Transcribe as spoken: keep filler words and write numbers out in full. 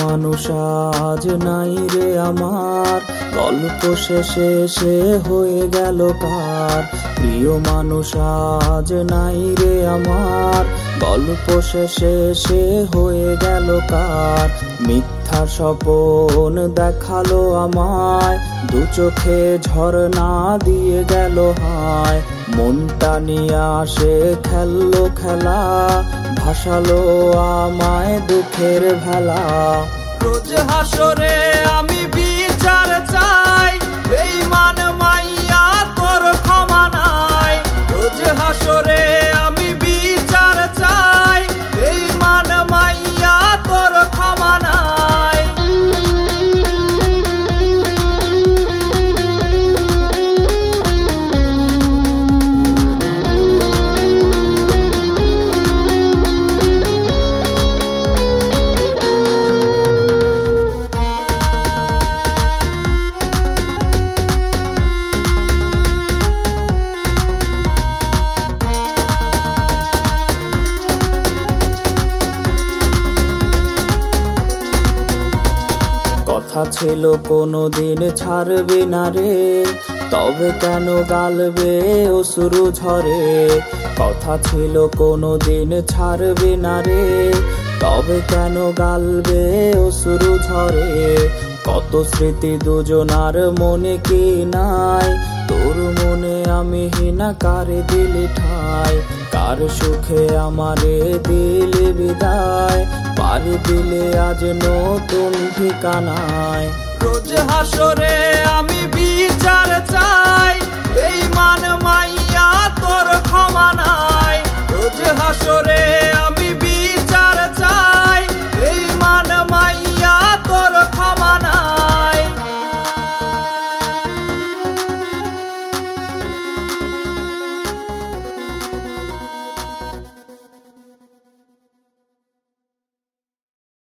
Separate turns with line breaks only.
মানুষ আজ নাই রে আমার, গল্প শেষে সে হয়ে গেল কার। প্রিয় মানুষ আজ নাই রে আমার, গল্প শেষে সে হয়ে গেল কার। মিথ্যা স্বপন দেখালো আমায়, দু চোখে ঝরনা দিয়ে গেল হায়। মনটা নিয়ে আসে খেললো খেলা, ভাসালো আমায় দুঃখের ভেলা।
রোজ হাসরে আমি বিচার চাই, বেঈমান মাইয়া তোর ক্ষমা নাই। রোজ হাসরে আমি বিচার চাই, বেঈমান মাইয়া তোর ক্ষমা নাই।
কথা ছিল কোনোদিন ছাড়বে না রে, তবে কেন গালবে অশ্রু ঝরে। কথা ছিল কোনোদিন ছাড়বে না রে, তবে কেন গালবে অশ্রু ঝরে। কত স্মৃতি দুজনার মনে কি নাই, তোর মনে আমি হিনা কারে দিলি ঠাই। কার সুখে আমারে দিলি বিদায়, পারি দিলে আজ নতুন ঠিকানায়।
রোজ হাসরে আমি বিচার চাই, বেঈমান মাইয়া তোর ক্ষমা নাই।